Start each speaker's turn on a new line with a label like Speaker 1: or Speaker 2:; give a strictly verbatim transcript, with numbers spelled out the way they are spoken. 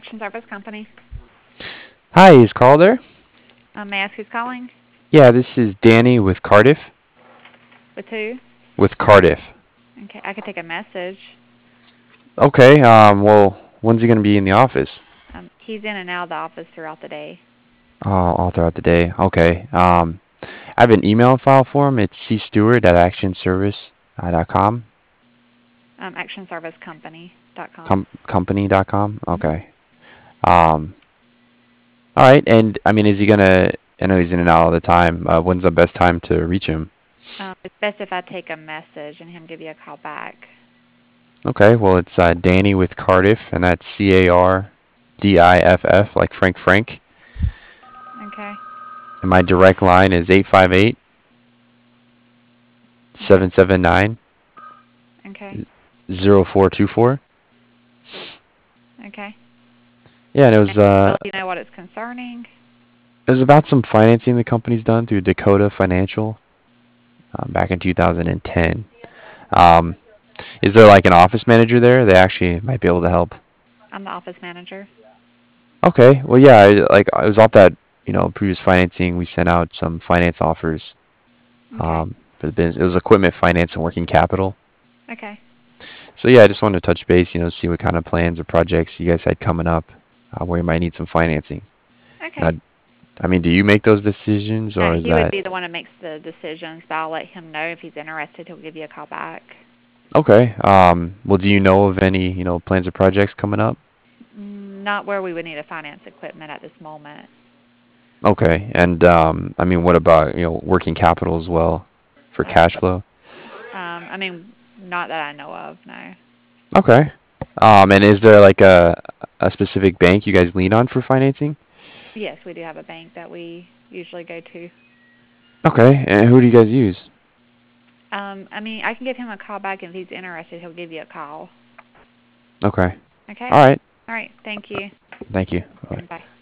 Speaker 1: Action Service Company.
Speaker 2: Hi, is Carl there?
Speaker 1: Um, may I ask who's calling?
Speaker 2: Yeah, this is Danny with Cardiff.
Speaker 1: With who?
Speaker 2: With Cardiff.
Speaker 1: Okay, I could take a message.
Speaker 2: Okay, um, well, when's he gonna be in the office?
Speaker 1: Um, he's in and out of the office throughout the day.
Speaker 2: Oh, all throughout the day. Okay. Um, I have an email file for him. It's c stewart at action service dot com.
Speaker 1: Um, action service company dot com.
Speaker 2: Com company dot com.
Speaker 1: Mm-hmm.
Speaker 2: Okay. Um, all right. And I mean, is he gonna? I know he's in and out all the time. Uh, when's the best time to reach him?
Speaker 1: Um, it's best if I take a message and him give you a call back.
Speaker 2: Okay. Well, it's uh, Danny with Cardiff, and that's C A R D I F F, like Frank Frank.
Speaker 1: Okay.
Speaker 2: And my direct line is eight five eight seven seven nine
Speaker 1: Okay.
Speaker 2: zero four two four.
Speaker 1: Okay.
Speaker 2: Yeah, and it
Speaker 1: And
Speaker 2: was uh
Speaker 1: will you know what it's concerning?
Speaker 2: it was about some financing the company's done through Dakota Financial um, back in two thousand ten. Um, is there like an office manager there? They actually might be able to help.
Speaker 1: I'm the office manager.
Speaker 2: Okay, well yeah, I, like it was off that you know previous financing. We sent out some finance offers
Speaker 1: Okay.
Speaker 2: um, for the business. It was equipment finance and working capital.
Speaker 1: Okay.
Speaker 2: So yeah, I just wanted to touch base, you know, see what kind of plans or projects you guys had coming up uh, where you might need some financing. Now,
Speaker 1: Okay.
Speaker 2: I mean, do you make those decisions
Speaker 1: No,
Speaker 2: or is
Speaker 1: he would
Speaker 2: that
Speaker 1: be the one that makes the decisions, but I'll let him know if he's interested. He'll give you a call back.
Speaker 2: okay? Um, well, do you know of any, you know, plans or projects coming up?
Speaker 1: Mm, Not where we would need to finance equipment at this moment.
Speaker 2: Okay, and um, I mean, what about, you know, working capital as well for
Speaker 1: Um,
Speaker 2: cash flow?
Speaker 1: um, I mean, not that I know of, no.
Speaker 2: Okay. Um, and is there like a a specific bank you guys lean on for financing?
Speaker 1: Yes, we do have a bank that we usually go to.
Speaker 2: Okay, and who do you guys use?
Speaker 1: Um, I mean, I can give him a call back if he's interested. He'll give you a call.
Speaker 2: Okay.
Speaker 1: Okay?
Speaker 2: All right.
Speaker 1: All right. Thank you.
Speaker 2: Thank you. Bye.
Speaker 1: Mm, Bye.